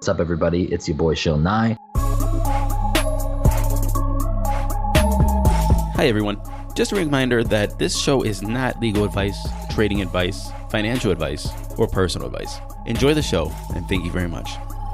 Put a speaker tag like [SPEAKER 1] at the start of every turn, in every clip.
[SPEAKER 1] What's up, everybody? It's your boy, Shil Nye.
[SPEAKER 2] Hi, everyone. Just a reminder that this show is not legal advice, trading advice, financial advice, or personal advice. Enjoy the show, and thank you very much.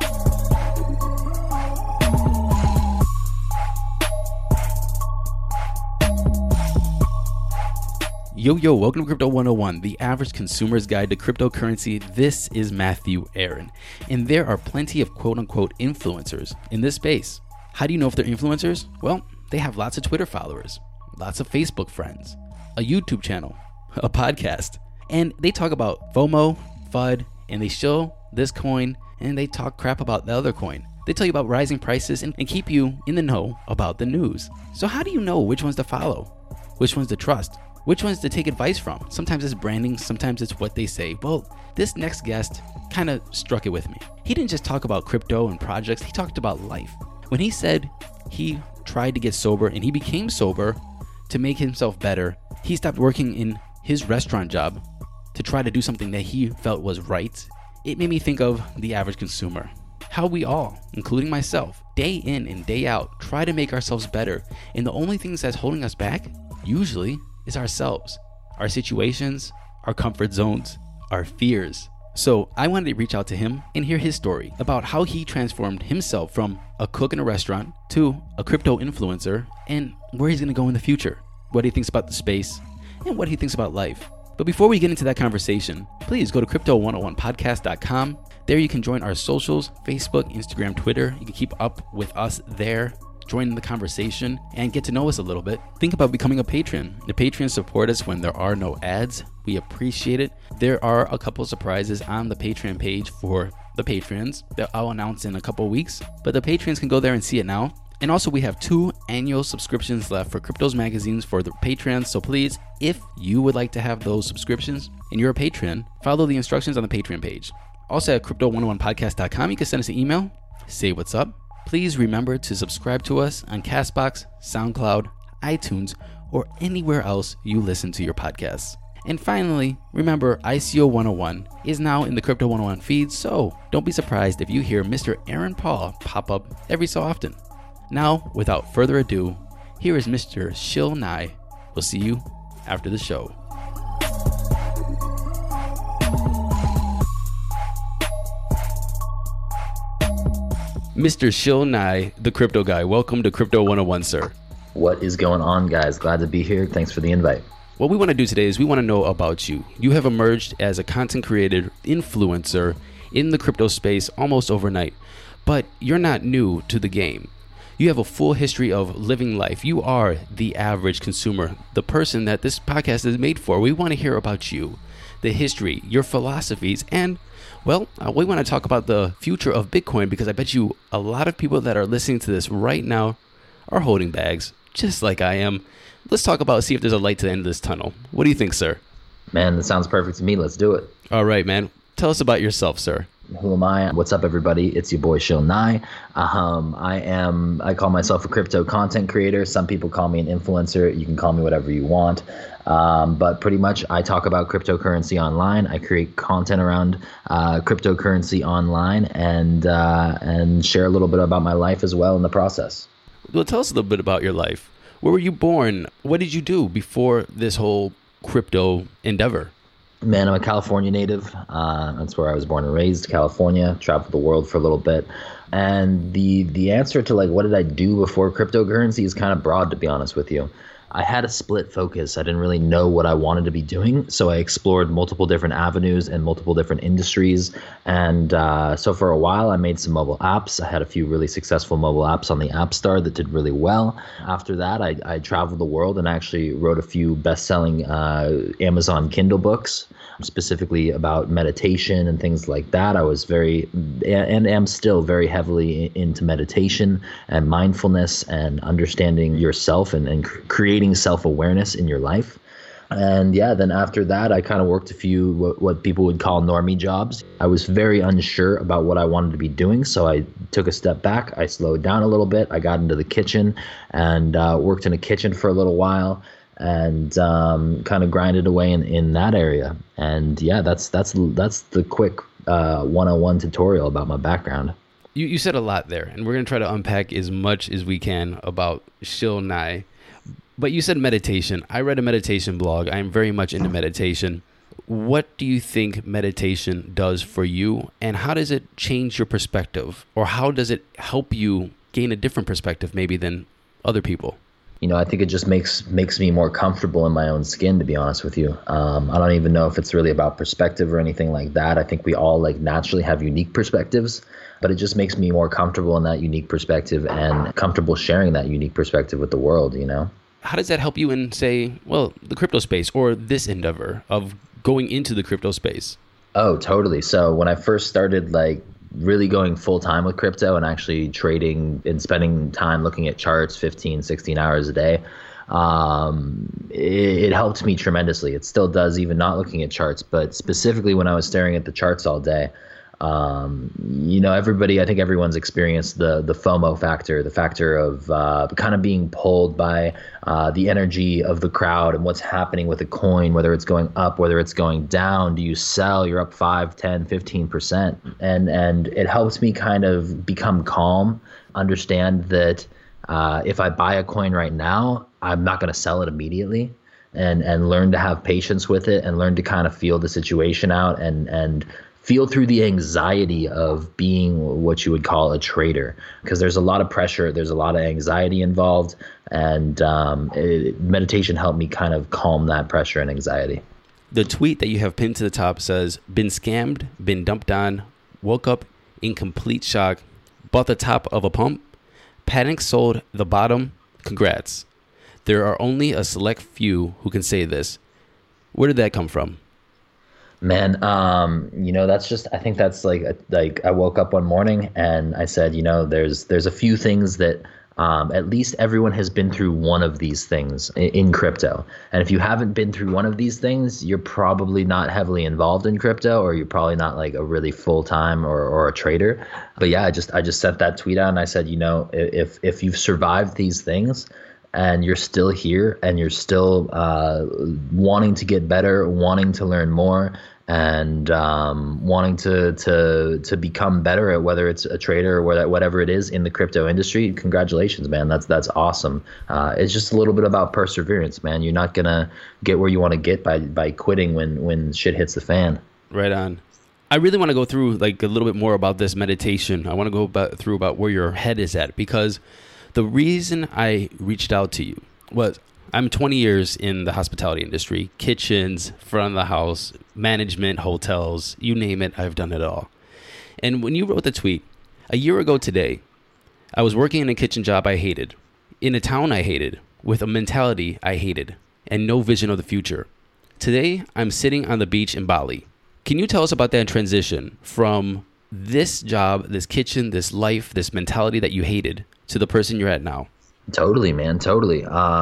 [SPEAKER 2] Yo, welcome to Crypto 101, the average consumer's guide to cryptocurrency. This is Matthew Aaron, and there are plenty of quote-unquote influencers in this space. How do you know if they're influencers? Well, they have lots of Twitter followers, lots of Facebook friends, a YouTube channel, a podcast, and they talk about FOMO, FUD, and they show this coin, and they talk crap about the other coin. They tell you about rising prices and keep you in the know about the news. So how do you know which ones to follow, which ones to trust? Which ones to take advice from? Sometimes it's branding, sometimes it's what they say. Well, this next guest kind of struck it with me. He didn't just talk about crypto and projects, he talked about life. When he said he tried to get sober and he became sober to make himself better, he stopped working in his restaurant job to try to do something that he felt was right. It made me think of the average consumer. How we all, including myself, day in and day out, try to make ourselves better. And the only things that's holding us back, usually, is ourselves, our situations, our comfort zones, our fears. So I wanted to reach out to him and hear his story about how he transformed himself from a cook in a restaurant to a crypto influencer and where he's going to go in the future, what he thinks about the space, and what he thinks about life. But before we get into that conversation, please go to crypto101podcast.com. There you can join our socials, Facebook, Instagram, Twitter. You can keep up with us there. Join the conversation and get to know us a little bit. Think about becoming a patron. The patrons support us when there are no ads. We appreciate it. There are a couple of surprises on the Patreon page for the patrons that I'll announce in a couple of weeks, but the patrons can go there and see it now. And also we have 2 annual subscriptions left for Cryptos magazines for the patrons. So please, if you would like to have those subscriptions and you're a patron, follow the instructions on the Patreon page. Also at crypto101podcast.com, you can send us an email, say what's up. Please remember to subscribe to us on Castbox, SoundCloud, iTunes, or anywhere else you listen to your podcasts. And finally, remember ICO 101 is now in the Crypto 101 feed, so don't be surprised if you hear Mr. Aaron Paul pop up every so often. Now, without further ado, here is Mr. Shil Nye. We'll see you after the show. Mr. Shil Nye, the crypto guy. Welcome to Crypto 101, sir.
[SPEAKER 1] What is going on, guys? Glad to be here. Thanks for the invite.
[SPEAKER 2] What we want to do today is we want to know about you. You have emerged as a content creator, influencer in the crypto space almost overnight, but you're not new to the game. You have a full history of living life. You are the average consumer, the person that this podcast is made for. We want to hear about you, the history, your philosophies, and well, we want to talk about the future of Bitcoin because I bet you a lot of people that are listening to this right now are holding bags, just like I am. Let's talk about, see if there's a light to the end of this tunnel. What do you think, sir?
[SPEAKER 1] Man, that sounds perfect to me. Let's do it.
[SPEAKER 2] All right, man. Tell us about yourself, sir.
[SPEAKER 1] Who am I? What's up, everybody? It's your boy, Shil Nye. I call myself a crypto content creator. Some people call me an influencer. You can call me whatever you want. But pretty much I talk about cryptocurrency online. I create content around cryptocurrency online and share a little bit about my life as well in the process.
[SPEAKER 2] Well, tell us a little bit about your life. Where were you born? What did you do before this whole crypto endeavor?
[SPEAKER 1] Man, I'm a California native. That's where I was born and raised, California. Traveled the world for a little bit. And the answer to like what did I do before cryptocurrency is kind of broad, to be honest with you. I had a split focus. I didn't really know what I wanted to be doing. So I explored multiple different avenues and multiple different industries. And so for a while, I made some mobile apps. I had a few really successful mobile apps on the App Store that did really well. After that, I traveled the world and actually wrote a few best-selling Amazon Kindle books, specifically about meditation and things like that. I was very, and am still very heavily into meditation and mindfulness and understanding yourself and creating self-awareness in your life. And yeah, then after that, I kind of worked a few what people would call normie jobs. I was very unsure about what I wanted to be doing, so I took a step back. I slowed down a little bit. I got into the kitchen and worked in a kitchen for a little while and kind of grinded away in that area. And yeah, that's the quick 101 tutorial about my background.
[SPEAKER 2] You said a lot there, and we're going to try to unpack as much as we can about Shil Nye. But you said meditation. I read a meditation blog. I am very much into meditation. What do you think meditation does for you, and how does it change your perspective, or how does it help you gain a different perspective maybe than other people?
[SPEAKER 1] I think it just makes me more comfortable in my own skin, to be honest with you. I don't even know if it's really about perspective or anything like that. I think we all naturally have unique perspectives, but it just makes me more comfortable in that unique perspective and comfortable sharing that unique perspective with the world,
[SPEAKER 2] How does that help you in, say, the crypto space or this endeavor of going into the crypto space?
[SPEAKER 1] Oh, totally. So when I first started really going full time with crypto and actually trading and spending time looking at charts 15, 16 hours a day, it helped me tremendously. It still does, even not looking at charts, but specifically when I was staring at the charts all day. I think everyone's experienced the FOMO factor, the factor of kind of being pulled by the energy of the crowd and what's happening with a coin, whether it's going up, whether it's going down. Do you sell? You're up 5, 10, 15%. And it helps me kind of become calm, understand that if I buy a coin right now, I'm not going to sell it immediately. And learn to have patience with it and learn to kind of feel the situation out and feel through the anxiety of being what you would call a trader, because there's a lot of pressure, there's a lot of anxiety involved, and meditation helped me kind of calm that pressure and anxiety.
[SPEAKER 2] The tweet that you have pinned to the top says, "Been scammed, been dumped on, woke up in complete shock, bought the top of a pump, panic sold the bottom, congrats. There are only a select few who can say this." Where did that come from?
[SPEAKER 1] Man, that's just, I think that's like I woke up one morning and I said, there's a few things that at least everyone has been through one of these things in crypto. And if you haven't been through one of these things, you're probably not heavily involved in crypto, or you're probably not like a really full-time or a trader. But yeah, I just sent that tweet out and I said, if you've survived these things, and you're still here and you're still wanting to get better, wanting to learn more, and wanting to become better at whether it's a trader or whatever it is in the crypto industry, congratulations, man. That's awesome. It's just a little bit about perseverance, man. You're not going to get where you want to get by quitting when shit hits the fan.
[SPEAKER 2] Right on. I really want to go through a little bit more about this meditation. I want to go through about where your head is at, because the reason I reached out to you was I'm 20 years in the hospitality industry, kitchens, front of the house, management, hotels, you name it, I've done it all. And when you wrote the tweet, a year ago today, I was working in a kitchen job I hated, in a town I hated, with a mentality I hated, and no vision of the future. Today, I'm sitting on the beach in Bali. Can you tell us about that transition from this job, this kitchen, this life, this mentality that you hated, to the person you're at now?
[SPEAKER 1] Totally, man. Totally.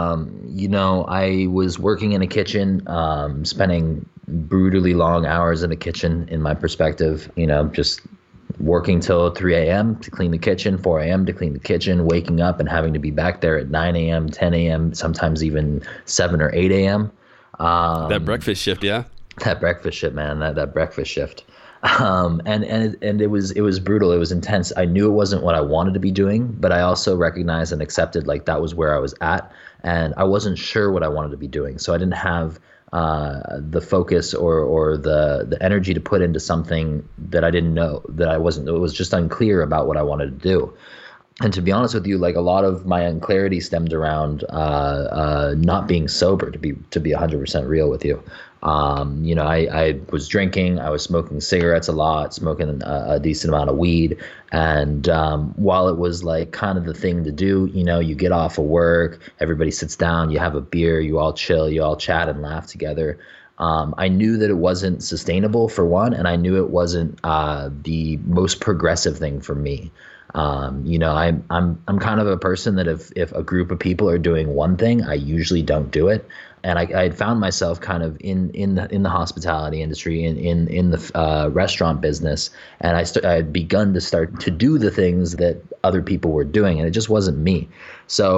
[SPEAKER 1] I was working in a kitchen, spending brutally long hours in a kitchen, in my perspective, just working till 3 a.m. to clean the kitchen, 4 a.m. to clean the kitchen, waking up and having to be back there at 9 a.m., 10 a.m., sometimes even 7 or 8 a.m.
[SPEAKER 2] That breakfast shift, yeah?
[SPEAKER 1] That breakfast shift, man, that breakfast shift. And it was brutal. It was intense. I knew it wasn't what I wanted to be doing, but I also recognized and accepted that was where I was at, and I wasn't sure what I wanted to be doing. So I didn't have the focus or the energy to put into something that I didn't know, that I wasn't. It was just unclear about what I wanted to do. And to be honest with you, a lot of my unclarity stemmed around not being sober, to be 100% real with you. I was drinking, I was smoking cigarettes a lot, smoking a decent amount of weed. And while it was kind of the thing to do, you get off of work, everybody sits down, you have a beer, you all chill, you all chat and laugh together. I knew that it wasn't sustainable, for one, and I knew it wasn't the most progressive thing for me. I'm kind of a person that if a group of people are doing one thing, I usually don't do it. And I had found myself kind of in the hospitality industry, in the restaurant business, and I had begun to start to do the things that other people were doing, and it just wasn't me. So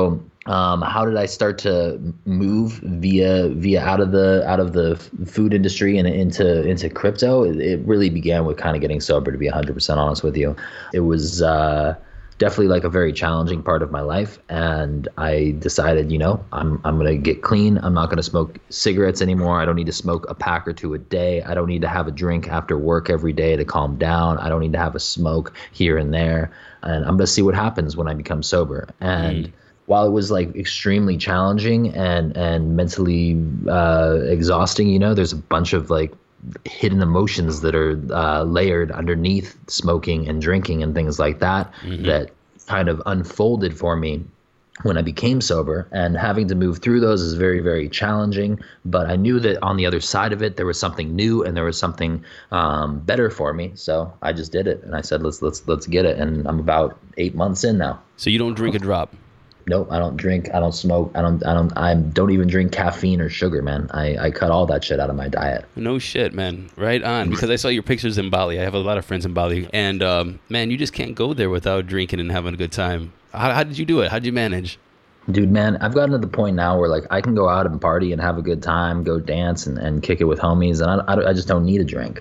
[SPEAKER 1] How did I start to move via out of the food industry and into crypto? It really began with kind of getting sober, to be 100% honest with you. It was definitely like a very challenging part of my life, and I decided, I'm gonna get clean. I'm not gonna smoke cigarettes anymore. I don't need to smoke a pack or two a day. I don't need to have a drink after work every day to calm down. I don't need to have a smoke here and there, and I'm gonna see what happens when I become sober. And while it was like extremely challenging and mentally exhausting, there's a bunch of like hidden emotions that are layered underneath smoking and drinking and things like that that kind of unfolded for me when I became sober. And having to move through those is very, very challenging. But I knew that on the other side of it, there was something new and there was something better for me. So I just did it, and I said, let's get it. And I'm about 8 months in now.
[SPEAKER 2] So you don't drink a drop?
[SPEAKER 1] Nope, I don't drink. I don't smoke. I don't even drink caffeine or sugar, man. I cut all that shit out of my diet.
[SPEAKER 2] No shit, man. Right on. Because I saw your pictures in Bali. I have a lot of friends in Bali, and man, you just can't go there without drinking and having a good time. How did you do it? How did you manage?
[SPEAKER 1] Dude, man, I've gotten to the point now where like I can go out and party and have a good time, go dance and kick it with homies, and I just don't need a drink.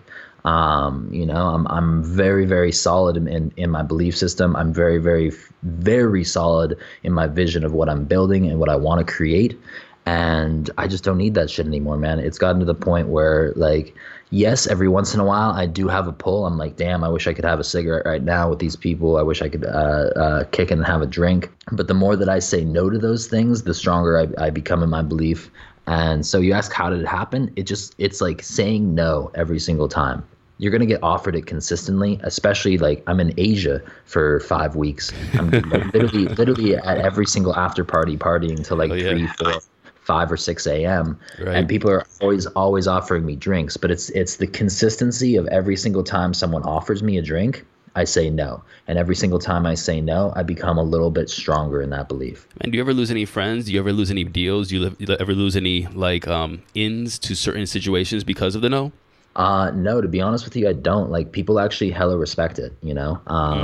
[SPEAKER 1] I'm very, very solid in my belief system. I'm very, very, very solid in my vision of what I'm building and what I want to create. And I just don't need that shit anymore, man. It's gotten to the point where, like, yes, every once in a while I do have a pull. I'm like, damn, I wish I could have a cigarette right now with these people. I wish I could kick and have a drink. But the more that I say no to those things, the stronger I become in my belief. And so you ask, how did it happen? It's like saying no every single time. You're going to get offered it consistently, especially like I'm in Asia for 5 weeks. I'm literally at every single after party partying till like 3, 4, 5 or 6 a.m.
[SPEAKER 2] Right.
[SPEAKER 1] And people are always offering me drinks, but it's the consistency of every single time someone offers me a drink, I say no. And every single time I say no, I become a little bit stronger in that belief.
[SPEAKER 2] And do you ever lose any friends? Do you ever lose any deals? Do you ever lose any like ins to certain situations because of the no?
[SPEAKER 1] No, to be honest with you, I don't. Like, people actually hella respect it, and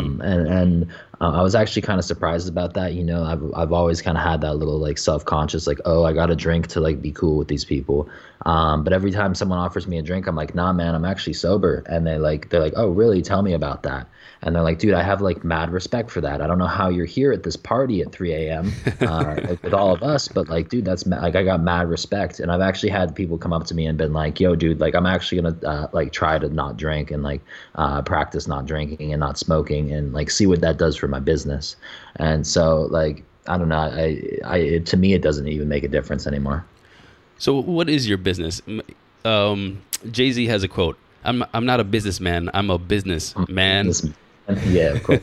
[SPEAKER 1] I was actually kind of surprised about that. I've always kind of had that little like self-conscious, like, oh, I got a drink to like be cool with these people. But every time someone offers me a drink, I'm like, nah, man, I'm actually sober. And they're like, oh, really? Tell me about that. And they're like, dude, I have like mad respect for that. I don't know how you're here at this party at 3 a.m. Like, with all of us, but like, dude, that's like, I got mad respect. And I've actually had people come up to me and been like, yo, dude, like, I'm actually gonna like try to not drink and like practice not drinking and not smoking and like see what that does for my business. And so like, I don't know, to me, it doesn't even make a difference anymore.
[SPEAKER 2] So what is your business? Jay-Z has a quote. I'm not a businessman. I'm a businessman.
[SPEAKER 1] Yeah, of course.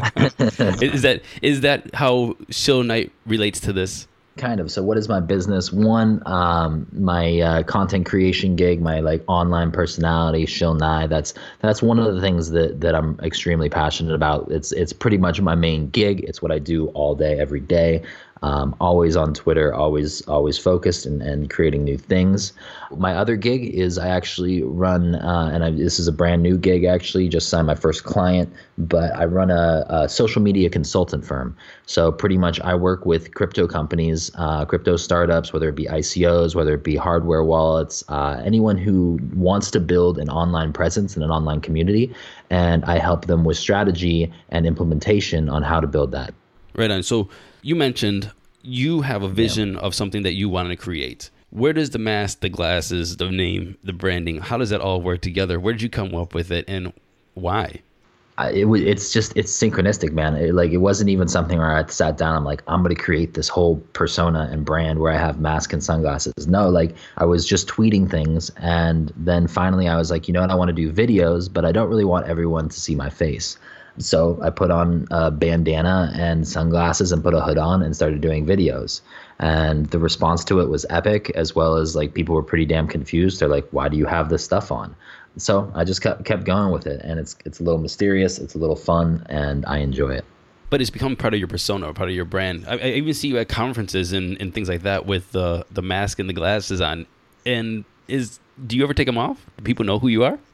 [SPEAKER 2] Is that how Shill Knight relates to this?
[SPEAKER 1] Kind of. So what is my business? One, my content creation gig, my like online personality, Shill Knight. That's one of the things that I'm extremely passionate about. It's pretty much my main gig. It's what I do all day, every day. Always on Twitter, always focused and creating new things. My other gig is I actually run, this is a brand new gig actually, just signed my first client, but I run a social media consultant firm. So pretty much I work with crypto companies, crypto startups, whether it be ICOs, whether it be hardware wallets, anyone who wants to build an online presence and an online community, and I help them with strategy and implementation on how to build that.
[SPEAKER 2] Right on. So you mentioned you have a vision of something that you want to create. Where does the mask, the glasses, the name, the branding, how does that all work together? Where did you come up with it and why?
[SPEAKER 1] It's synchronistic, man. It wasn't even something where I sat down. I'm like, I'm going to create this whole persona and brand where I have mask and sunglasses. No, like I was just tweeting things. And then finally I was like, you know what? I want to do videos, but I don't really want everyone to see my face. So I put on a bandana and sunglasses and put a hood on and started doing videos. And the response to it was epic, as well as like people were pretty damn confused. They're like, why do you have this stuff on? So I just kept going with it. And it's a little mysterious. It's a little fun. And I enjoy it.
[SPEAKER 2] But it's become part of your persona, part of your brand. I even see you at conferences and things like that with the mask and the glasses on. And do you ever take them off? Do people know who you are?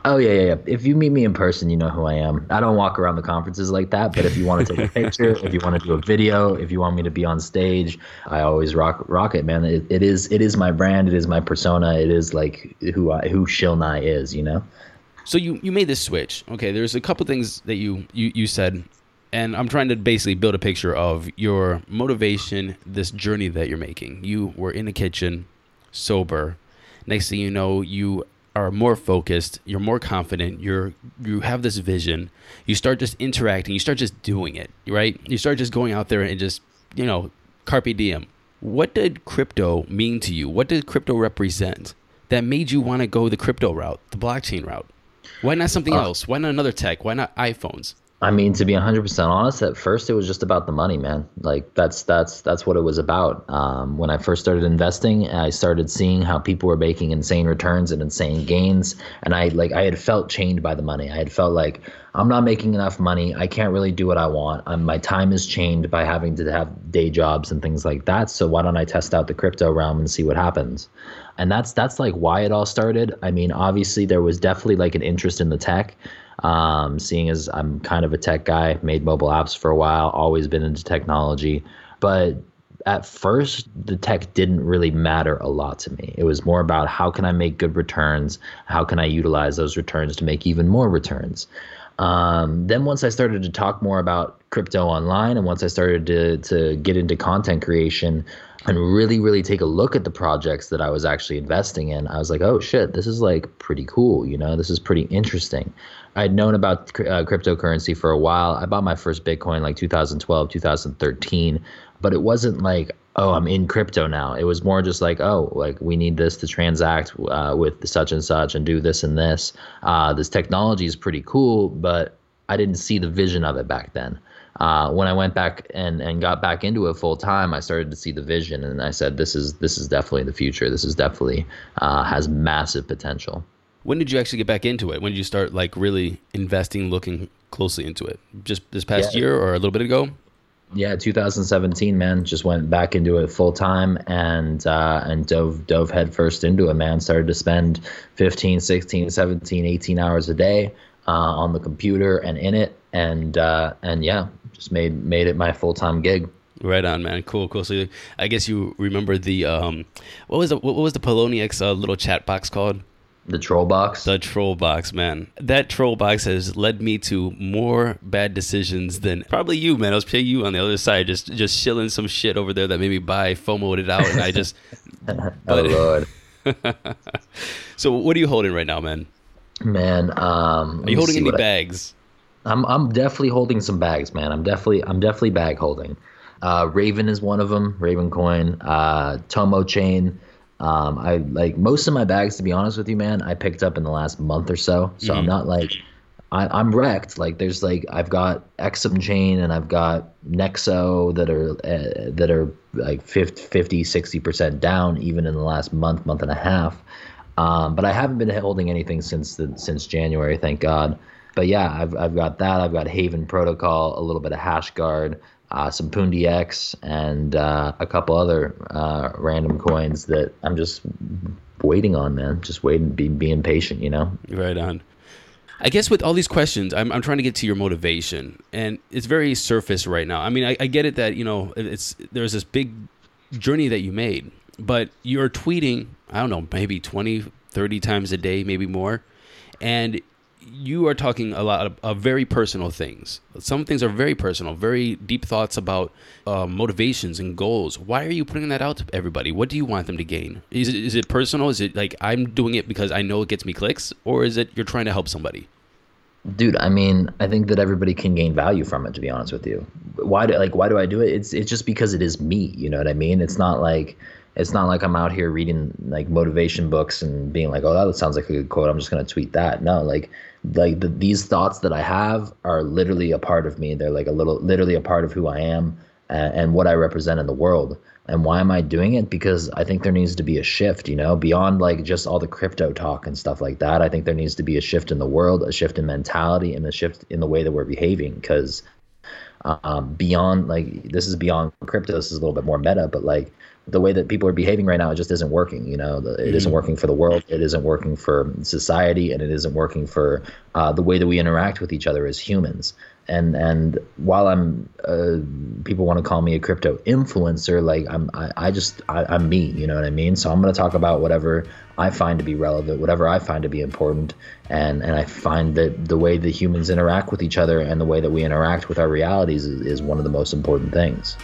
[SPEAKER 1] Oh yeah, yeah, yeah. If you meet me in person, you know who I am. I don't walk around the conferences like that, but if you want to take a picture, if you want to do a video, if you want me to be on stage, I always rock it, man. It is my brand, it is my persona, it is like who Shilnai is, you know.
[SPEAKER 2] So you made this switch. Okay, there's a couple things that you said, and I'm trying to basically build a picture of your motivation, this journey that you're making. You were in the kitchen, sober. Next thing you know, you are more focused, you're more confident, you have this vision, you start just interacting, you start just doing it, right? You start just going out there and just, carpe diem. What did crypto mean to you? What did crypto represent that made you want to go the crypto route, the blockchain route? Why not something else? Why not another tech? Why not iPhones?
[SPEAKER 1] I mean, to be 100% honest, at first it was just about the money, man. Like that's what it was about. When I first started investing, I started seeing how people were making insane returns and insane gains, and I had felt chained by the money. I had felt like I'm not making enough money. I can't really do what I want. My time is chained by having to have day jobs and things like that. So why don't I test out the crypto realm and see what happens? And that's like why it all started. I mean, obviously there was definitely like an interest in the tech. Seeing as I'm kind of a tech guy, made mobile apps for a while, always been into technology. But at first, the tech didn't really matter a lot to me. It was more about how can I make good returns? How can I utilize those returns to make even more returns? Then once I started to talk more about crypto online, and once I started to get into content creation and really, really take a look at the projects that I was actually investing in, I was like, oh shit, this is like pretty cool. This is pretty interesting. I'd known about cryptocurrency for a while. I bought my first Bitcoin like 2012, 2013, but it wasn't like, oh, I'm in crypto now. It was more just like, oh, like we need this to transact with such and such and do this and this. This technology is pretty cool, but I didn't see the vision of it back then. When I went back and got back into it full time, I started to see the vision, and I said, this is definitely the future. This is definitely has massive potential.
[SPEAKER 2] When did you actually get back into it? When did you start like really investing, looking closely into it? Just this past year or a little bit ago?
[SPEAKER 1] Yeah, 2017, man. Just went back into it full time and dove headfirst into it, man. Started to spend 15, 16, 17, 18 hours a day on the computer and in it, and yeah, just made it my full time gig.
[SPEAKER 2] Right on, man. Cool. So I guess you remember the what was the Poloniex little chat box called?
[SPEAKER 1] The troll box?
[SPEAKER 2] The troll box, man. That troll box has led me to more bad decisions than probably you, man. I was paying you on the other side, just shilling some shit over there that made me buy, FOMO'd it out, and I just...
[SPEAKER 1] Oh, Lord.
[SPEAKER 2] So what are you holding right now, man?
[SPEAKER 1] Man,
[SPEAKER 2] are you holding any bags?
[SPEAKER 1] I'm definitely holding some bags, man. I'm definitely bag holding. Raven is one of them, Raven Coin, Tomo Chain. I like most of my bags, to be honest with you, man, I picked up in the last month or so. So I'm not like, I'm wrecked. Like there's like, I've got Exum Chain and I've got Nexo that are like 50, 60% down even in the last month and a half. But I haven't been holding anything since January, thank God. But yeah, I've got that. I've got Haven Protocol, a little bit of HashGuard, some Pundi X, and a couple other random coins that I'm just waiting on, man. Just waiting, being patient,
[SPEAKER 2] Right on. I guess with all these questions, I'm trying to get to your motivation, and it's very surface right now. I mean, I get it that there's this big journey that you made, but you're tweeting, I don't know, maybe 20, 30 times a day, maybe more, and you are talking a lot of very personal things. Some things are very personal, very deep thoughts about motivations and goals. Why are you putting that out to everybody? What do you want them to gain? Is it personal? Is it like I'm doing it because I know it gets me clicks? Or is it you're trying to help somebody?
[SPEAKER 1] Dude, I mean, I think that everybody can gain value from it, to be honest with you. Why do I do it? It's just because it is me, you know what I mean? It's not like I'm out here reading like motivation books and being like, oh, that sounds like a good quote, I'm just going to tweet that. No, these thoughts that I have are literally a part of me. They're like literally a part of who I am and what I represent in the world. And why am I doing it? Because I think there needs to be a shift, beyond like just all the crypto talk and stuff like that. I think there needs to be a shift in the world, a shift in mentality, and a shift in the way that we're behaving. Because beyond, like, this is beyond crypto. This is a little bit more meta, but like the way that people are behaving right now, it just isn't working. It isn't working for the world. It isn't working for society, and it isn't working for the way that we interact with each other as humans. And while people want to call me a crypto influencer, like I'm me, you know what I mean? So I'm going to talk about whatever I find to be relevant, whatever I find to be important. And I find that the way that humans interact with each other and the way that we interact with our realities is one of the most important things.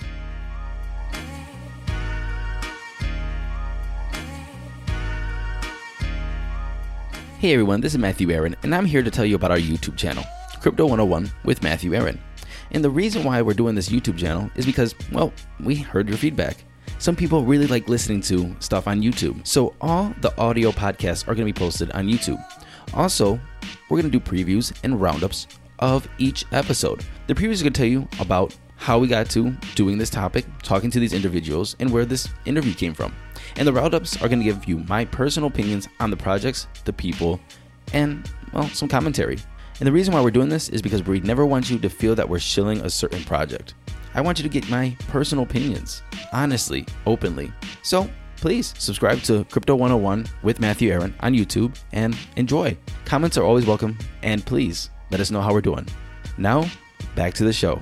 [SPEAKER 2] Hey everyone, this is Matthew Aaron, and I'm here to tell you about our YouTube channel, Crypto 101 with Matthew Aaron. And the reason why we're doing this YouTube channel is because, well, we heard your feedback. Some people really like listening to stuff on YouTube. So all the audio podcasts are going to be posted on YouTube. Also, we're going to do previews and roundups of each episode. The previews are going to tell you about how we got to doing this topic, talking to these individuals, and where this interview came from. And the roundups are going to give you my personal opinions on the projects, the people, and, well, some commentary. And the reason why we're doing this is because we never want you to feel that we're shilling a certain project. I want you to get my personal opinions, honestly, openly. So please subscribe to Crypto 101 with Matthew Aaron on YouTube and enjoy. Comments are always welcome, and please let us know how we're doing. Now, back to the show.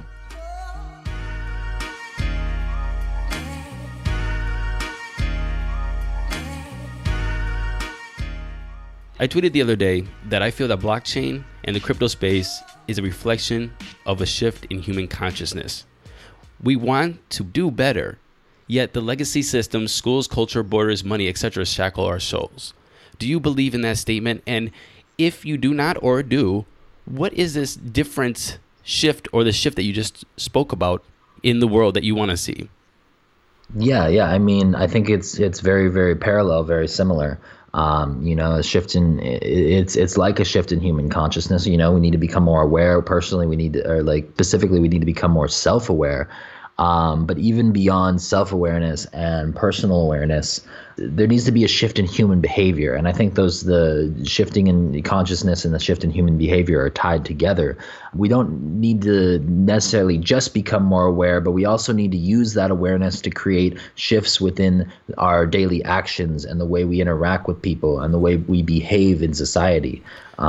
[SPEAKER 2] I tweeted the other day that I feel that blockchain and the crypto space is a reflection of a shift in human consciousness. We want to do better, yet the legacy systems, schools, culture, borders, money, etc. shackle our souls. Do you believe in that statement? And if you do not or do, what is this different shift or the shift that you just spoke about in the world that you want to see?
[SPEAKER 1] Yeah. I mean, I think it's very, very parallel, very similar. A shift in it's like a shift in human consciousness. We need to become more aware. Personally, we need to become more self-aware. But even beyond self-awareness and personal awareness, there needs to be a shift in human behavior. And I think the shifting in consciousness and the shift in human behavior are tied together. We don't need to necessarily just become more aware, but we also need to use that awareness to create shifts within our daily actions and the way we interact with people and the way we behave in society,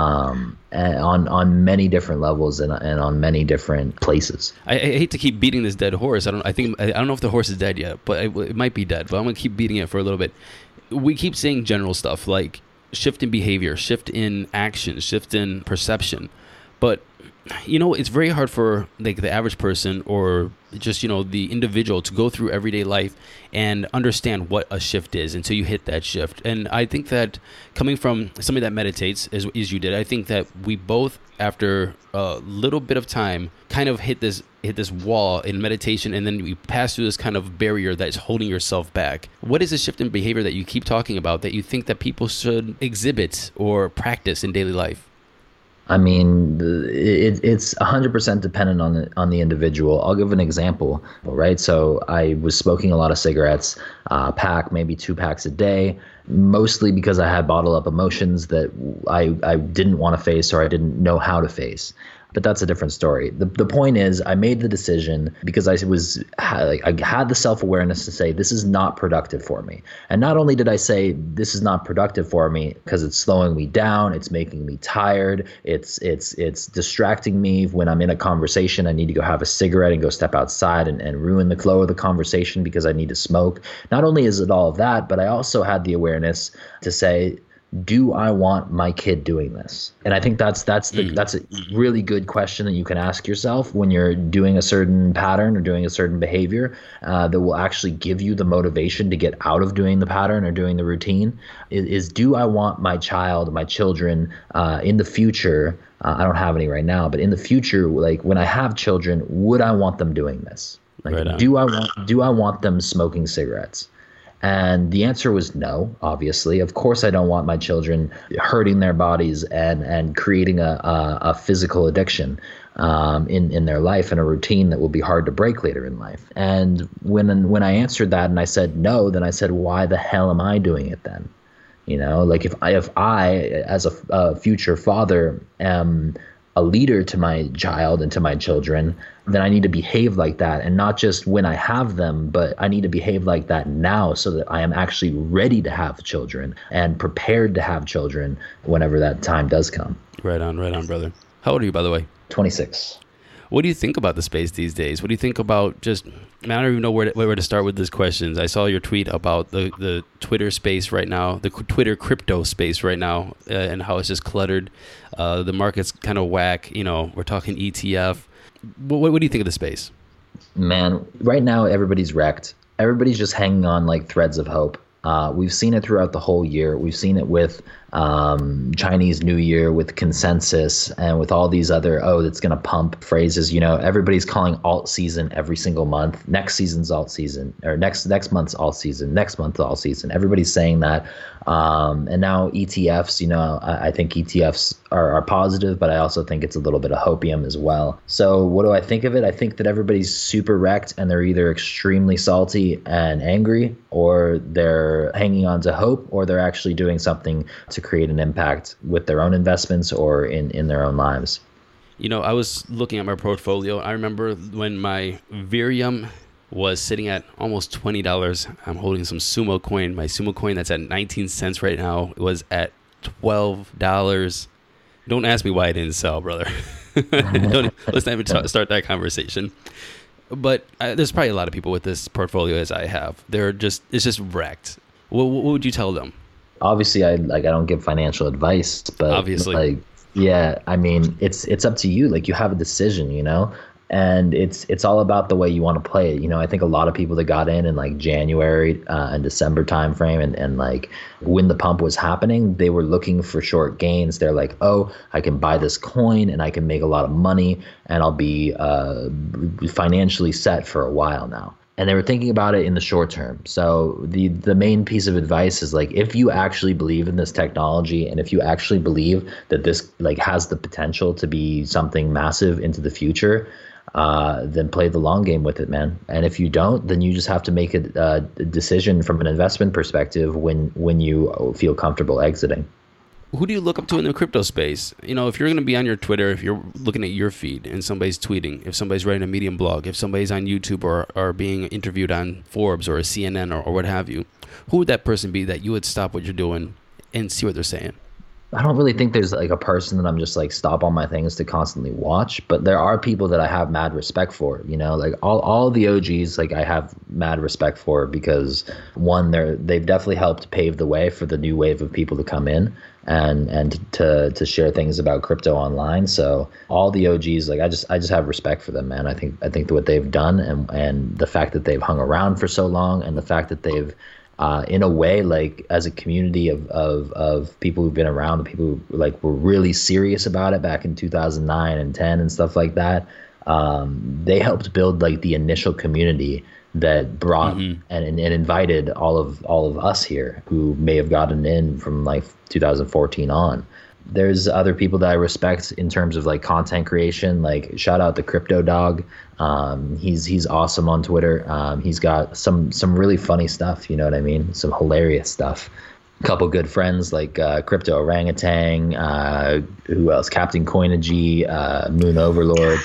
[SPEAKER 1] on many different levels and on many different places.
[SPEAKER 2] I hate to keep beating this dead horse. I don't know if the horse is dead yet, but it might be dead. But I'm gonna keep beating it for a little bit. We keep saying general stuff like shift in behavior, shift in action, shift in perception, but it's very hard for like the average person or just the individual to go through everyday life and understand what a shift is until you hit that shift. And I think that coming from somebody that meditates as you did, I think that we both, after a little bit of time, kind of hit this wall in meditation, and then we pass through this kind of barrier that's holding yourself back. What is the shift in behavior that you keep talking about that you think that people should exhibit or practice in daily life?
[SPEAKER 1] I mean, it's 100% dependent on the individual. I'll give an example, right? So I was smoking a lot of cigarettes, pack, maybe 2 packs a day, mostly because I had bottled up emotions that I didn't want to face or I didn't know how to face. But that's a different story. The point is, I made the decision because I had the self-awareness to say this is not productive for me. And not only did I say this is not productive for me because it's slowing me down, it's making me tired, it's distracting me when I'm in a conversation. I need to go have a cigarette and go step outside and ruin the flow of the conversation because I need to smoke. Not only is it all of that, but I also had the awareness to say, do I want my kid doing this? And I think that's a really good question that you can ask yourself when you're doing a certain pattern or doing a certain behavior that will actually give you the motivation to get out of doing the pattern or doing the routine. Is do I want my children in the future? I don't have any right now, but in the future, like when I have children, would I want them doing this? Like, right, do I want them smoking cigarettes? And the answer was no, obviously. Of course, I don't want my children hurting their bodies and creating a physical addiction in their life and a routine that will be hard to break later in life. And when I answered that and I said no, then I said, why the hell am I doing it then? Like if I as a future father am a leader to my child and to my children, then I need to behave like that. And not just when I have them, but I need to behave like that now so that I am actually ready to have children and prepared to have children whenever that time does come.
[SPEAKER 2] Right on, brother. How old are you, by the way?
[SPEAKER 1] 26.
[SPEAKER 2] What do you think about the space these days? What do you think about just, I don't even know where to start with these questions. I saw your tweet about the Twitter space right now, the Twitter crypto space right now, and how it's just cluttered. The market's kind of whack. We're talking ETF. What do you think of the space?
[SPEAKER 1] Man, right now everybody's wrecked. Everybody's just hanging on like threads of hope. We've seen it throughout the whole year. We've seen it with Chinese New Year, with consensus, and with all these other, that's going to pump phrases. Everybody's calling alt season every single month. Next season's alt season, or next month's alt season, next month alt season. Everybody's saying that. And now ETFs, I think ETFs are positive, but I also think it's a little bit of hopium as well. So what do I think of it? I think that everybody's super wrecked, and they're either extremely salty and angry, or they're hanging on to hope, or they're actually doing something to create an impact with their own investments or in their own lives.
[SPEAKER 2] I was looking at my portfolio. I remember when my Virium was sitting at almost $20. I'm holding some Sumo coin. My Sumo coin that's at 19 cents right now was at $12. Don't ask me why I didn't sell, brother. Let's not even start that conversation. But there's probably a lot of people with this portfolio as I have. It's just wrecked. What would you tell them?
[SPEAKER 1] Obviously, I don't give financial advice, but
[SPEAKER 2] obviously,
[SPEAKER 1] yeah, I mean, it's up to you. Like, you have a decision, and it's all about the way you want to play it. I think a lot of people that got in like January and December timeframe, and like when the pump was happening, they were looking for short gains. They're like, I can buy this coin and I can make a lot of money and I'll be financially set for a while now. And they were thinking about it in the short term. So the main piece of advice is, like, if you actually believe in this technology, and if you actually believe that this like has the potential to be something massive into the future, then play the long game with it, man. And if you don't, then you just have to make a decision from an investment perspective when you feel comfortable exiting.
[SPEAKER 2] Who do you look up to in the crypto space? If you're going to be on your Twitter, if you're looking at your feed and somebody's tweeting, if somebody's writing a Medium blog, if somebody's on YouTube or being interviewed on Forbes or CNN or what have you, who would that person be that you would stop what you're doing and see what they're saying?
[SPEAKER 1] I don't really think there's like a person that I'm just like stop all my things to constantly watch, but there are people that I have mad respect for, like all the OGs, like I have mad respect for, because one, they've definitely helped pave the way for the new wave of people to come in and to share things about crypto online. So all the OGs, like I just have respect for them, man. I think what they've done and the fact that they've hung around for so long, and the fact that they've in a way, like as a community of people who've been around, the people who like were really serious about it back in 2009 and 10 and stuff like that. They helped build like the initial community that brought and invited all of us here who may have gotten in from like 2014 on. There's other people that I respect in terms of like content creation, like shout out to Crypto Dog. He's awesome on Twitter. He's got some really funny stuff, you know what I mean? Some hilarious stuff. A couple good friends like Crypto Orangutan, who else? Captain Coinigy, Moon Overlord.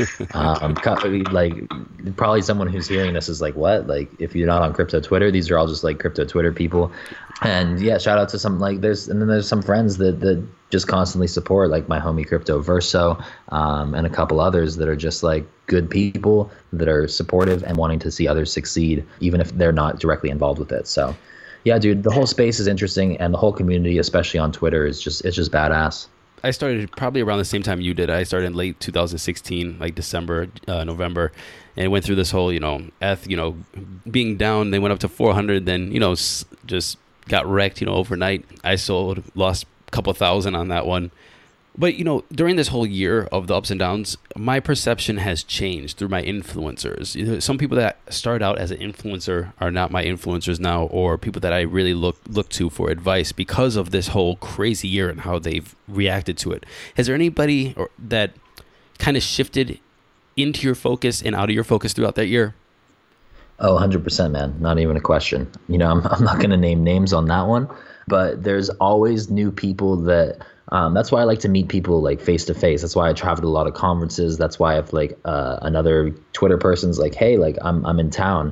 [SPEAKER 1] Like probably someone who's hearing this is like, what? Like if you're not on crypto Twitter, these are all just like crypto Twitter people. And yeah, shout out to some like there's some friends that just constantly support, like my homie Crypto Verso, and a couple others that are just like good people that are supportive and wanting to see others succeed, even if they're not directly involved with it. So yeah, dude, the whole space is interesting, and the whole community, especially on Twitter, it's just badass.
[SPEAKER 2] I started probably around the same time you did. I started in late 2016, like December, November, and went through this whole, being down. They went up to 400, then, just got wrecked, overnight. I sold, lost a couple thousand on that one. But, during this whole year of the ups and downs, my perception has changed through my influencers. Some people that start out as an influencer are not my influencers now, or people that I really look to for advice because of this whole crazy year and how they've reacted to it. Has there anybody that kind of shifted into your focus and out of your focus throughout that year?
[SPEAKER 1] Oh, 100%, man. Not even a question. I'm not going to name names on that one, but there's always new people that That's why I like to meet people like face to face. That's why I travel to a lot of conferences. That's why if like another Twitter person's like, hey, like I'm in town.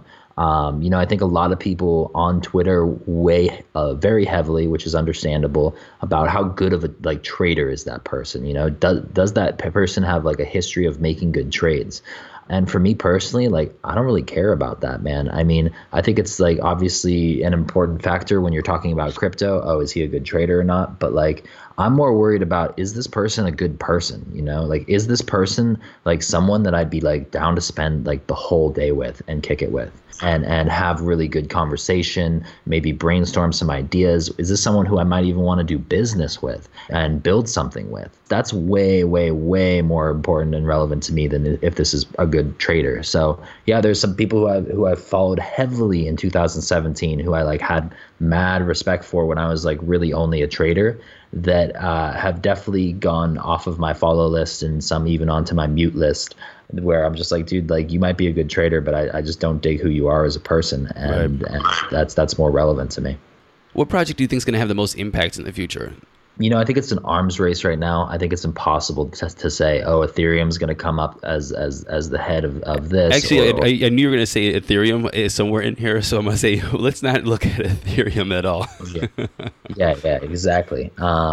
[SPEAKER 1] I think a lot of people on Twitter weigh very heavily, which is understandable, about how good of a like trader is that person. Does that person have like a history of making good trades? And for me personally, like, I don't really care about that, man. I mean, I think it's like obviously an important factor when you're talking about crypto. Oh, is he a good trader or not? But like, I'm more worried about, is this person a good person? Like, is this person like someone that I'd be like down to spend like the whole day with and kick it with and have really good conversation, maybe brainstorm some ideas? Is this someone who I might even want to do business with and build something with? That's way, way, way more important and relevant to me than if this is a good trader. So yeah, there's some people who I've followed heavily in 2017 who I like had mad respect for when I was like really only a trader, that have definitely gone off of my follow list and some even onto my mute list, where I'm just like, dude, like you might be a good trader, but I just don't dig who you are as a person. And that's more relevant to me.
[SPEAKER 2] What project do you think is going to have the most impact in the future?
[SPEAKER 1] I think it's an arms race right now. I think it's impossible to say, oh, Ethereum's going to come up as the head of this.
[SPEAKER 2] Actually, I knew you were going to say Ethereum is somewhere in here, so I'm going to say, let's not look at Ethereum at all.
[SPEAKER 1] yeah, exactly.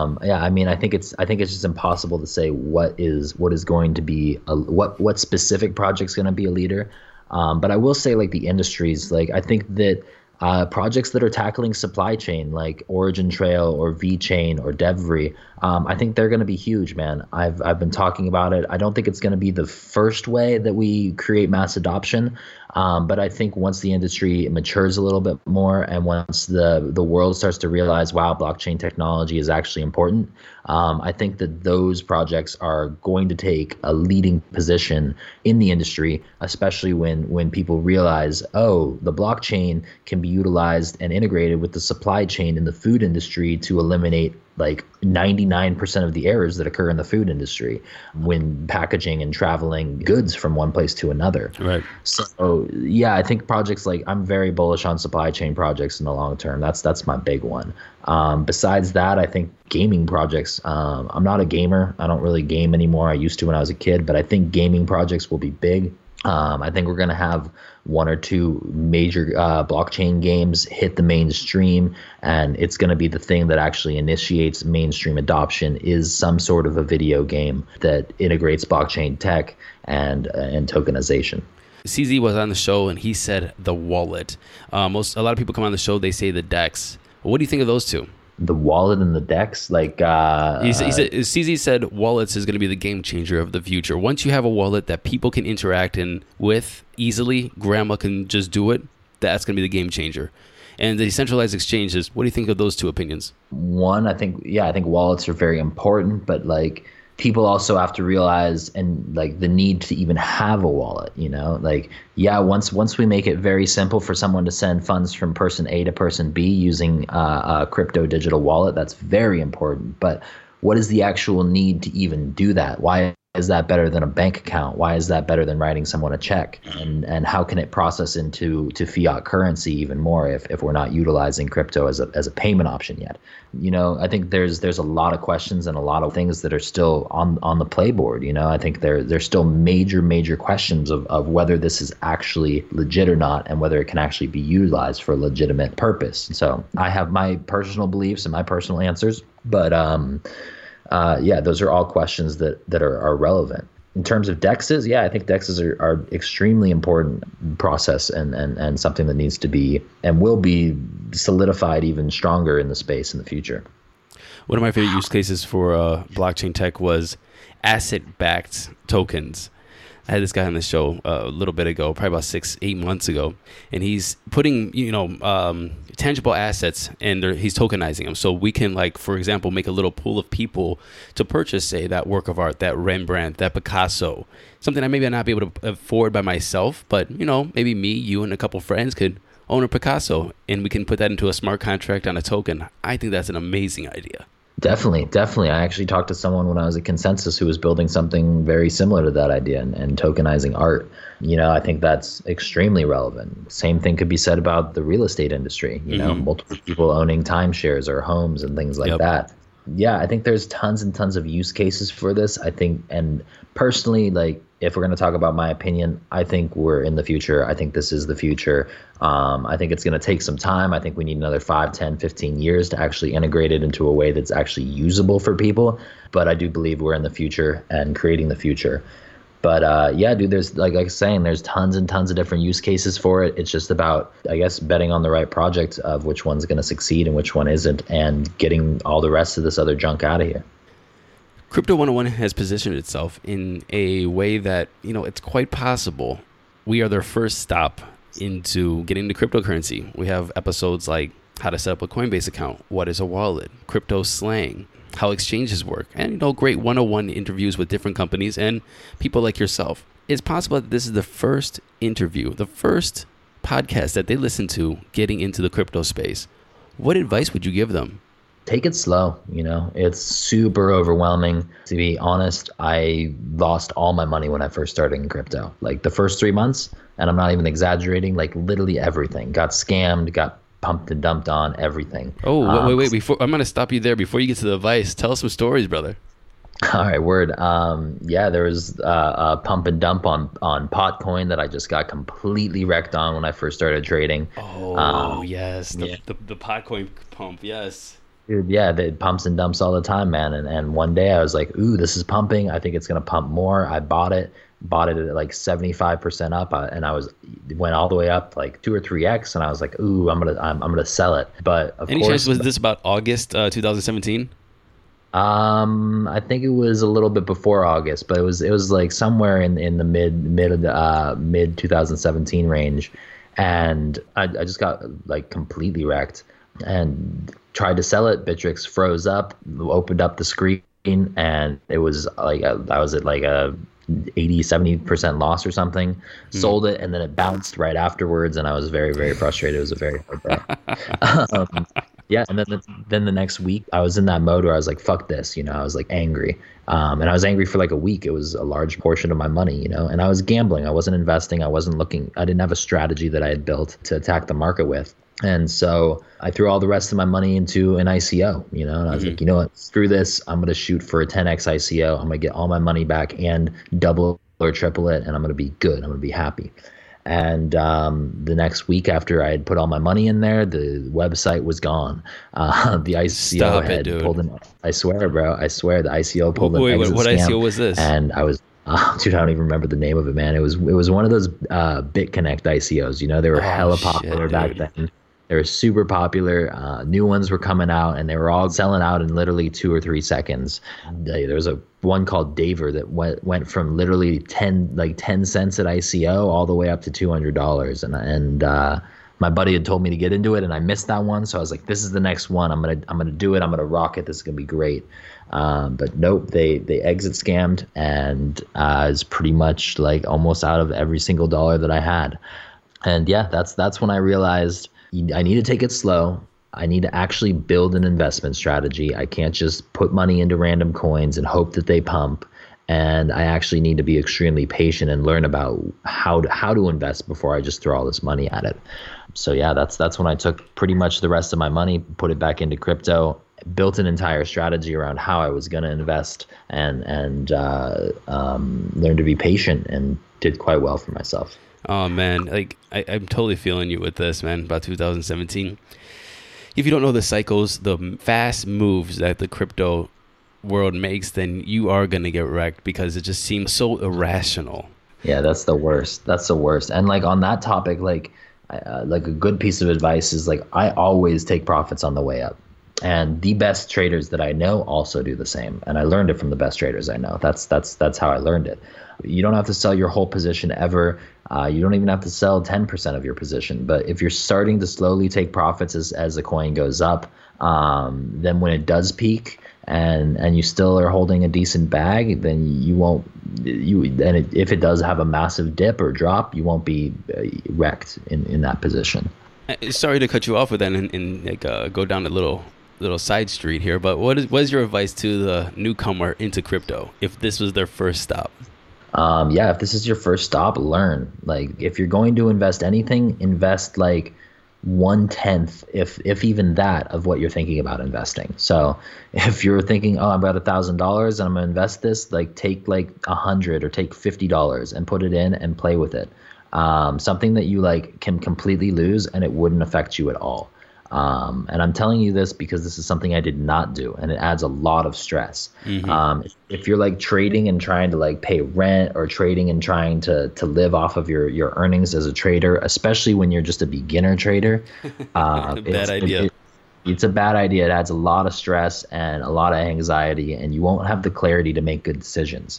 [SPEAKER 1] I mean, I think it's just impossible to say what is going to be what specific project's going to be a leader. But I will say, like, the industries, like, I think that projects that are tackling supply chain like Origin Trail or VeChain or Devry, I think they're going to be huge, man. I've been talking about it. I don't think it's going to be the first way that we create mass adoption, but I think once the industry matures a little bit more and once the world starts to realize, wow, blockchain technology is actually important, I think that those projects are going to take a leading position in the industry, especially when people realize, oh, the blockchain can be utilized and integrated with the supply chain in the food industry to eliminate like 99% of the errors that occur in the food industry when packaging and traveling goods from one place to another.
[SPEAKER 2] Right.
[SPEAKER 1] So yeah, I think projects like, I'm very bullish on supply chain projects in the long term. That's my big one. Besides that, I think gaming projects, I'm not a gamer. I don't really game anymore. I used to when I was a kid, but I think gaming projects will be big. I think we're going to have one or two major blockchain games hit the mainstream, and it's going to be the thing that actually initiates mainstream adoption, is some sort of a video game that integrates blockchain tech and tokenization.
[SPEAKER 2] CZ was on the show and he said the wallet. A lot of people come on the show, they say the DEX. What do you think of those two?
[SPEAKER 1] The wallet and the DEX, like
[SPEAKER 2] CZ said wallets is going to be the game changer of the future. Once you have a wallet that people can interact with easily, grandma can just do it, that's going to be the game changer. And the decentralized exchanges, what do you think of those two opinions?
[SPEAKER 1] One, I think wallets are very important, but like people also have to realize and like the need to even have a wallet, like, yeah, once we make it very simple for someone to send funds from person A to person B using a crypto digital wallet, that's very important. But what is the actual need to even do that? Why is that better than a bank account? Why is that better than writing someone a check? And how can it process into fiat currency even more if we're not utilizing crypto as a payment option yet? I think there's a lot of questions and a lot of things that are still on the playboard. I think there's still major questions of whether this is actually legit or not, and whether it can actually be utilized for a legitimate purpose. So I have my personal beliefs and my personal answers, but those are all questions that are relevant. In terms of DEXs, I think DEXs are extremely important process and something that needs to be and will be solidified even stronger in the space in the future.
[SPEAKER 2] One of my favorite use cases for blockchain tech was asset-backed tokens. I had this guy on the show a little bit ago, probably about 6-8 months ago, and he's putting, tangible assets and he's tokenizing them. So we can, like, for example, make a little pool of people to purchase, say, that work of art, that Rembrandt, that Picasso, something I maybe not be able to afford by myself, but, maybe me, you, and a couple friends could own a Picasso, and we can put that into a smart contract on a token. I think that's an amazing idea.
[SPEAKER 1] Definitely. I actually talked to someone when I was at Consensus who was building something very similar to that idea and tokenizing art. I think that's extremely relevant. Same thing could be said about the real estate industry, multiple people owning timeshares or homes and things like that. Yeah, I think there's tons and tons of use cases for this. I think, and personally, like if we're going to talk about my opinion, I think we're in the future. I think this is the future. I think it's going to take some time. I think we need another 5, 10, 15 years to actually integrate it into a way that's actually usable for people. But I do believe we're in the future and creating the future. But yeah, dude, there's like I was saying, there's tons and tons of different use cases for it. It's just about, I guess, betting on the right project of which one's going to succeed and which one isn't, and getting all the rest of this other junk out of here.
[SPEAKER 2] Crypto 101 has positioned itself in a way that, it's quite possible we are their first stop into getting into cryptocurrency. We have episodes like how to set up a Coinbase account, what is a wallet, crypto slang, how exchanges work, and great 101 interviews with different companies and people like yourself. It's possible that this is the first interview, the first podcast that they listen to getting into the crypto space. What advice would you give them?
[SPEAKER 1] Take it slow. It's super overwhelming. To be honest, I lost all my money when I first started in crypto. Like the first 3 months, and I'm not even exaggerating, like literally everything. Got scammed, got pumped and dumped on, everything.
[SPEAKER 2] Oh, wait. Before I'm going to stop you there. Before you get to the advice, tell us some stories, brother.
[SPEAKER 1] All right, word. Yeah, there was a pump and dump on Potcoin that I just got completely wrecked on when I first started trading.
[SPEAKER 2] Oh, yes. The Potcoin pump, yes.
[SPEAKER 1] Dude, yeah, it pumps and dumps all the time, man. And one day I was like, ooh, this is pumping. I think it's going to pump more. I bought it at like 75% up, and I went all the way up like 2 or 3x, and I was like, ooh, I'm gonna sell it. But of
[SPEAKER 2] Any
[SPEAKER 1] course,
[SPEAKER 2] chance was this about August 2017?
[SPEAKER 1] I think it was a little bit before August, but it was like somewhere in the mid 2017 range, and I just got like completely wrecked and tried to sell it. Bittrex froze up, opened up the screen, and it was like I was at like a 80-70% loss or something. Sold it, and then it bounced right afterwards, and I was very, very frustrated. It was a very hard day. Yeah, and then the next week I was in that mode where I was like, fuck this, I was like angry. And I was angry for like a week. It was a large portion of my money, and I was gambling. I wasn't investing. I wasn't looking. I didn't have a strategy that I had built to attack the market with. And so I threw all the rest of my money into an ICO, and I was like, you know what, screw this. I'm going to shoot for a 10x ICO. I'm going to get all my money back and double or triple it, and I'm going to be good. I'm going to be happy. And the next week after I had put all my money in there, the website was gone. The ICO had pulled in. I swear, bro. I swear the ICO pulled an exit
[SPEAKER 2] what
[SPEAKER 1] scam.
[SPEAKER 2] ICO was this?
[SPEAKER 1] And I was, dude, I don't even remember the name of it, man. It was one of those BitConnect ICOs. They were hella popular back then. They were super popular. New ones were coming out, and they were all selling out in literally 2 or 3 seconds. There was one called Daver that went from literally 10 cents at ICO all the way up to $200. And my buddy had told me to get into it, and I missed that one. So I was like, this is the next one. I'm gonna do it. I'm gonna rock it. This is gonna be great. But nope, they exit scammed, and it's pretty much like almost out of every single dollar that I had. And yeah, that's when I realized I need to take it slow. I need to actually build an investment strategy. I can't just put money into random coins and hope that they pump. And I actually need to be extremely patient and learn about how to invest before I just throw all this money at it. So yeah, that's when I took pretty much the rest of my money, put it back into crypto, built an entire strategy around how I was going to invest, and learned to be patient, and did quite well for myself.
[SPEAKER 2] Oh man, like I'm totally feeling you with this, man, about 2017. If you don't know the cycles, the fast moves that the crypto world makes, then you are going to get wrecked because it just seems so irrational.
[SPEAKER 1] Yeah, that's the worst. That's the worst. And like on that topic, like a good piece of advice is like I always take profits on the way up. And the best traders that I know also do the same. And I learned it from the best traders I know. That's how I learned it. You don't have to sell your whole position ever. You don't even have to sell 10% of your position. But if you're starting to slowly take profits as the coin goes up, then when it does peak and you still are holding a decent bag, then if it does have a massive dip or drop, you won't be wrecked in that position.
[SPEAKER 2] Sorry to cut you off with that and go down a little side street here, but what is your advice to the newcomer into crypto if this was their first stop?
[SPEAKER 1] If this is your first stop, learn. Like if you're going to invest anything, invest like 1/10, if even that, of what you're thinking about investing. So if you're thinking, oh, I'm about $1,000 and I'm gonna invest this, like take like $100 or take $50 and put it in and play with it. Something that you like can completely lose and it wouldn't affect you at all. And I'm telling you this because this is something I did not do, and it adds a lot of stress. If you're like trading and trying to like pay rent, or trading and trying to live off of your earnings as a trader, especially when you're just a beginner trader,
[SPEAKER 2] bad idea.
[SPEAKER 1] It's a bad idea. It adds a lot of stress and a lot of anxiety, and you won't have the clarity to make good decisions.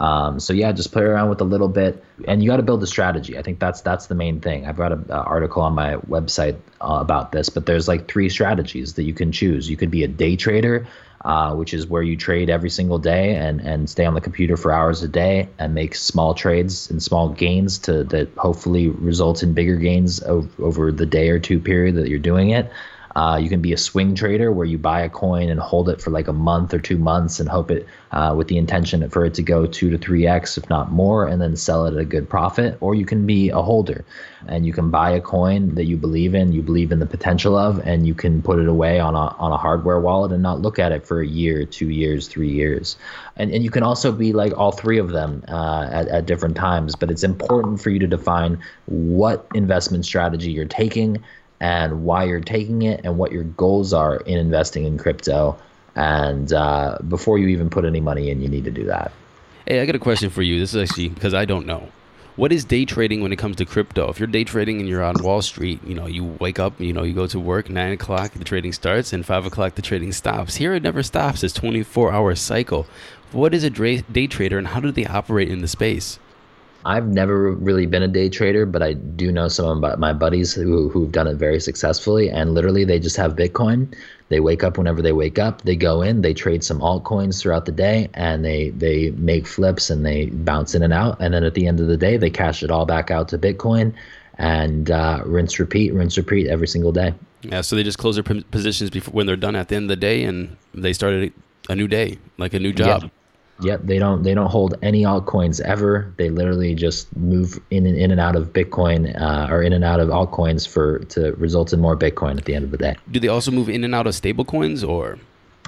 [SPEAKER 1] So yeah, just play around with a little bit, and you got to build a strategy. I think that's the main thing. I've got an article on my website about this, but there's like 3 strategies that you can choose. You could be a day trader, which is where you trade every single day and stay on the computer for hours a day and make small trades and small gains that hopefully result in bigger gains over the day or 2 period that you're doing it. You can be a swing trader where you buy a coin and hold it for like a month or 2 months and hope it with the intention for it to go 2 to 3x, if not more, and then sell it at a good profit. Or you can be a holder and you can buy a coin that you believe in the potential of, and you can put it away on a hardware wallet and not look at it for a year, 2 years, 3 years. And you can also be like all 3 of them at different times. But it's important for you to define what investment strategy you're taking and why you're taking it and what your goals are in investing in crypto. And before you even put any money in, you need to do that.
[SPEAKER 2] Hey, I got a question for you. This is actually because I don't know. What is day trading when it comes to crypto? If you're day trading and you're on Wall Street, you wake up, you go to work, 9 o'clock, the trading starts, and 5 o'clock, the trading stops. Here it never stops. It's a 24-hour cycle. What is a day trader, and how do they operate in the space?
[SPEAKER 1] I've never really been a day trader, but I do know some of my buddies who've done it very successfully. And literally, they just have Bitcoin. They wake up whenever they wake up. They go in, they trade some altcoins throughout the day, and they make flips and they bounce in and out. And then at the end of the day, they cash it all back out to Bitcoin and rinse, repeat every single day.
[SPEAKER 2] Yeah, so they just close their positions when they're done at the end of the day, and they started a new day, like a new job.
[SPEAKER 1] Yeah. Yep, they don't hold any altcoins ever. They literally just move in and out of Bitcoin or in and out of altcoins to result in more Bitcoin at the end of the day.
[SPEAKER 2] Do they also move in and out of stable coins, or?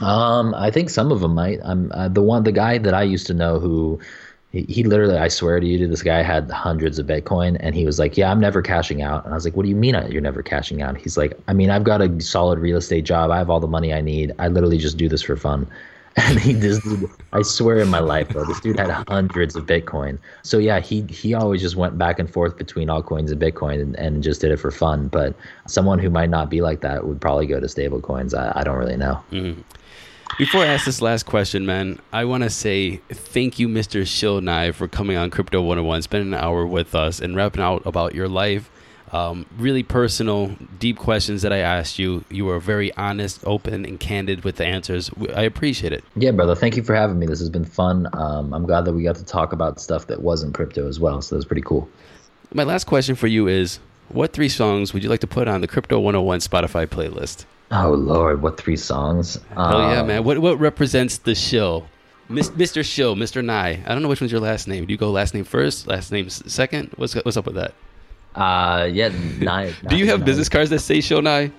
[SPEAKER 1] I think some of them might. The guy that I used to know who he literally, I swear to you, this guy had hundreds of Bitcoin, and he was like, "Yeah, I'm never cashing out." And I was like, "What do you mean you're never cashing out?" He's like, "I mean, I've got a solid real estate job. I have all the money I need. I literally just do this for fun." And I swear in my life, bro, this dude had hundreds of Bitcoin. So yeah, he always just went back and forth between altcoins and Bitcoin and just did it for fun. But someone who might not be like that would probably go to stable coins. I don't really know.
[SPEAKER 2] Mm-hmm. Before I ask this last question, man, I want to say thank you, Mr. Shil Nye, for coming on Crypto 101, spending an hour with us and rapping out about your life. Really personal, deep questions that I asked you. You were very honest, open, and candid with the answers. I appreciate it.
[SPEAKER 1] Yeah, brother. Thank you for having me. This has been fun. I'm glad that we got to talk about stuff that wasn't crypto as well. So that's pretty cool.
[SPEAKER 2] My last question for you is, what 3 songs would you like to put on the Crypto 101 Spotify playlist?
[SPEAKER 1] Oh, Lord. What 3 songs?
[SPEAKER 2] Oh, yeah, man. What represents the Shil? Mr. Shil, Mr. Nye. I don't know which one's your last name. Do you go last name first, last name second? What's up with that?
[SPEAKER 1] Yeah, Nye.
[SPEAKER 2] Do you have business cards that say Shil Nye?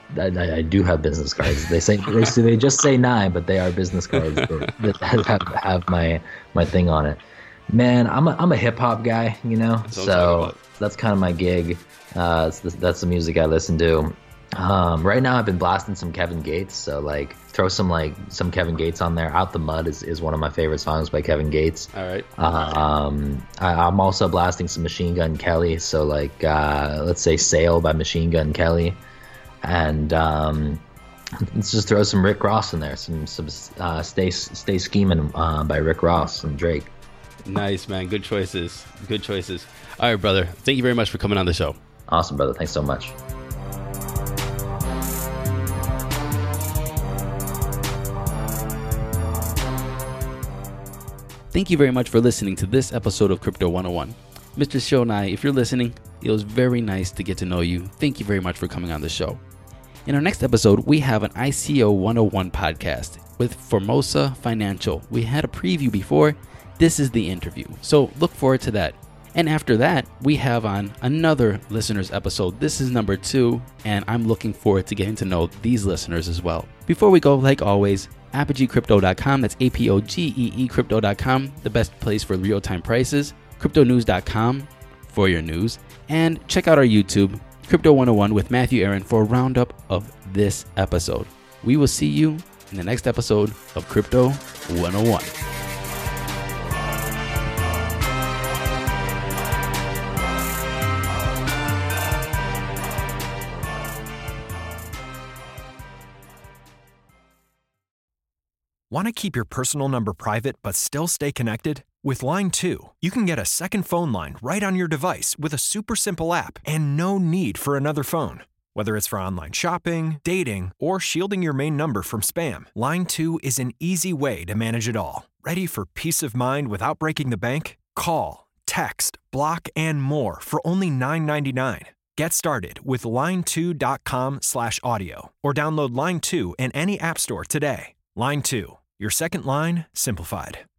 [SPEAKER 1] I do have business cards. They just say Nye, but they are business cards that have my thing on it. Man, I'm a hip hop guy, so that's kind of my gig. That's the music I listen to. Right now I've been blasting some Kevin Gates, so like throw some Kevin Gates on there. Out the Mud is one of my favorite songs by Kevin Gates.
[SPEAKER 2] All right.
[SPEAKER 1] I'm also blasting some Machine Gun Kelly, so like let's say Sail by Machine Gun Kelly, and let's just throw some Rick Ross in there, some Stay Scheming by Rick Ross and Drake.
[SPEAKER 2] Nice, man. Good choices. All right, brother. Thank you very much for coming on the show.
[SPEAKER 1] Awesome, brother. Thanks so much.
[SPEAKER 2] Thank you very much for listening to this episode of Crypto 101. Mr. Shil Nye, if you're listening, it was very nice to get to know you. Thank you very much for coming on the show. In our next episode, we have an ICO 101 podcast with Formosa Financial. We had a preview before. This is the interview, so look forward to that. And after that, we have on another listeners episode. This is number 2, and I'm looking forward to getting to know these listeners as well. Before we go, like always, ApogeeCrypto.com, that's APOGEE Crypto.com, the best place for real-time prices, CryptoNews.com for your news, and check out our YouTube, Crypto 101 with Matthew Aaron, for a roundup of this episode. We will see you in the next episode of Crypto 101.
[SPEAKER 3] Want to keep your personal number private but still stay connected? With Line 2, you can get a second phone line right on your device with a super simple app and no need for another phone. Whether it's for online shopping, dating, or shielding your main number from spam, Line 2 is an easy way to manage it all. Ready for peace of mind without breaking the bank? Call, text, block, and more for only $9.99. Get started with line2.com/audio or download Line 2 in any app store today. Line 2, your second line simplified.